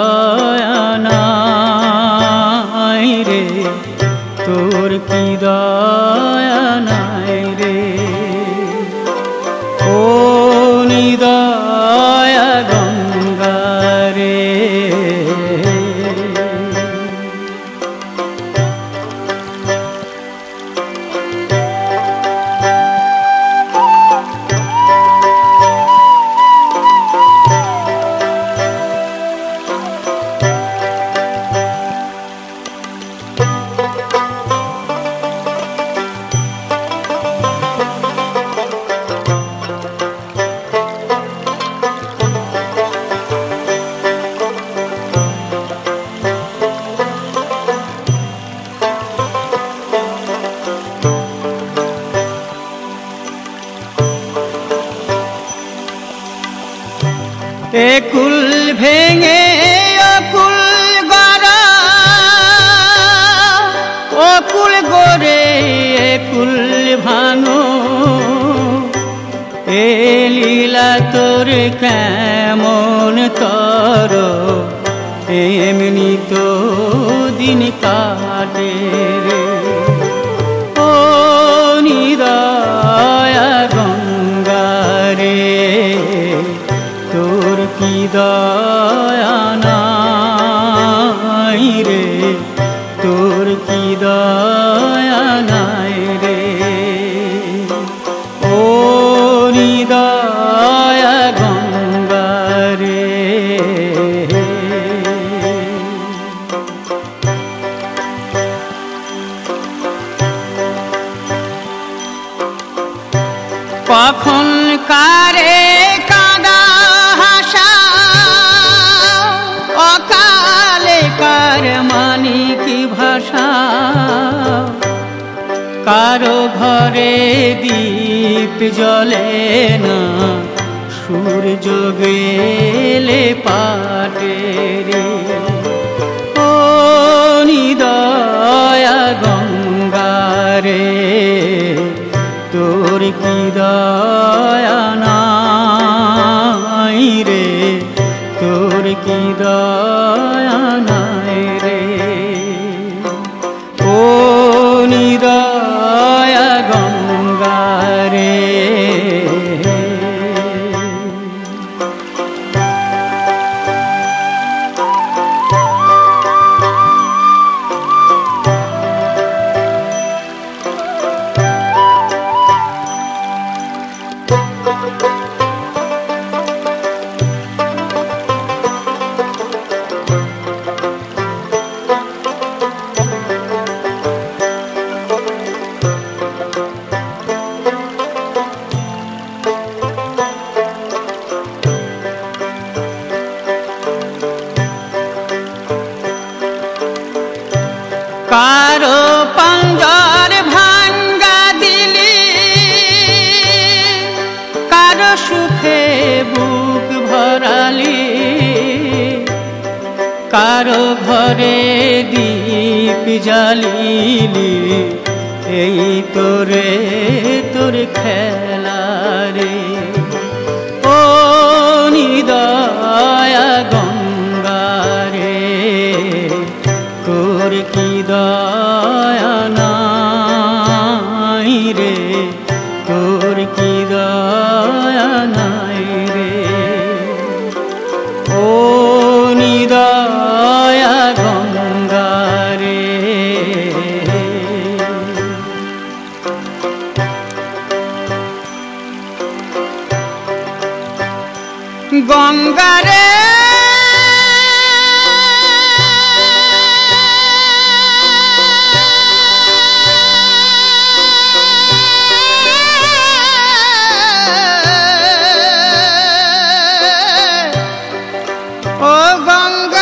দয়া নাই রে, তোর কি দয়া নাই রে। ও নিদয়া গঙ্গা রে, একুল ভেঙে অকুল গড়া, অকুল গড়ে একুল ভাঙো, এ লীলা তোর কেমন তর, এমনি তো দিন কাটে রে। ও নিদয়া গঙ্গা রে, তোর কি দয়া নাই রে, তোর কি দয়া নাই রে। ও নিদয়া গঙ্গা রে, কখন কারে কাঁদা হাসা, অকালে কার মানি কি ভাষা, কারো ঘরে দীপ জ্বলে না, সূর্য গেলে পাটে রে। ও নিদয়া গঙ্গা রে, তোর কি দয়া নাই রে, তোর কি দয়া নাই রে। ও নিদয়া গঙ্গা রে, কারো পাঞ্জর ভাঙ্গা দিলি, কারো সুখে বুক ভরালি, কারো ঘরে দীপ জ্বালিলি, এই তোরে তোর খেলা রে। ও নিদয়া গঙ্গা রে, তোর কি দয়া নাই রে, তোর কি দয়া নাই রে। ও নিদয়া গঙ্গা রে, গঙ্গা রে, ও গঙ্গা